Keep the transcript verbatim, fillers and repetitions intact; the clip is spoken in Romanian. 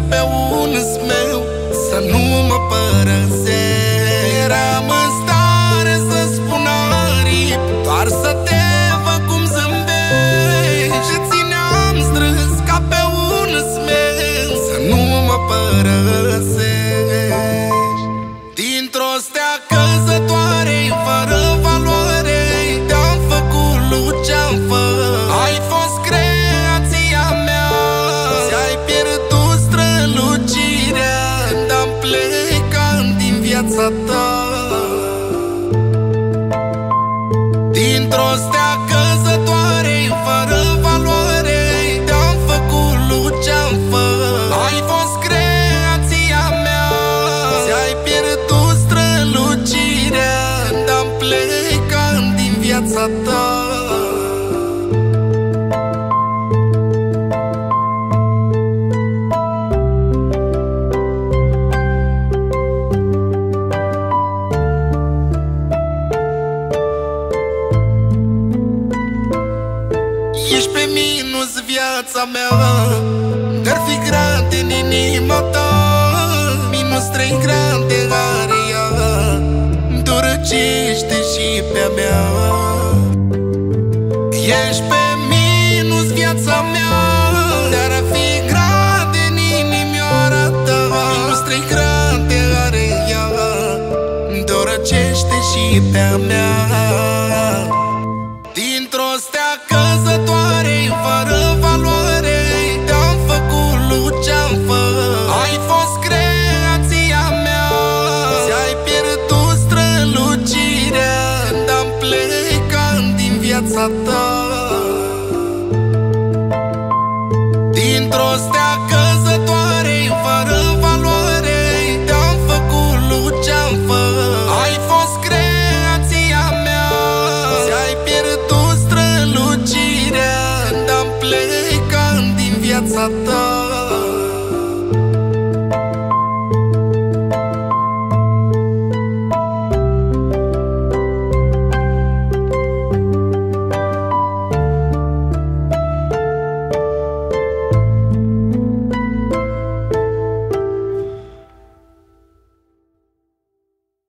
pe un meu să nu mă părăsești. Eram în stare să spun aripi, doar să te văd cum zâmbești. Și țineam strâns ca pe un meu să nu mă părăsești. Dintr-o stea căzătoare fără valoare te-am făcut luce-am făcut. Ai fost creația mea, ți-ai pierdut strălucirea când am plecat din viața ta. Dintr-o stea căzătoare fără valoare te-am făcut luce-am făcut. Ai fost creația mea, ți-ai pierdut strălucirea când am plecat din viața ta. Ești pe minus viața mea, dar fi grande în inima ta. Minus trei grande are ea, îndurăcește și pe-a mea. Ești pe minus viața mea, dar a fi grande în inimioara ta. Minus trei grande are ea, îndurăcește și pe-a mea. Dintr-o stea căzătoare fără valoare te-am făcut luce-am făcut. Ai fost creația mea, ți-ai pierdut strălucirea când am plecat din viața ta. Dintr-o stea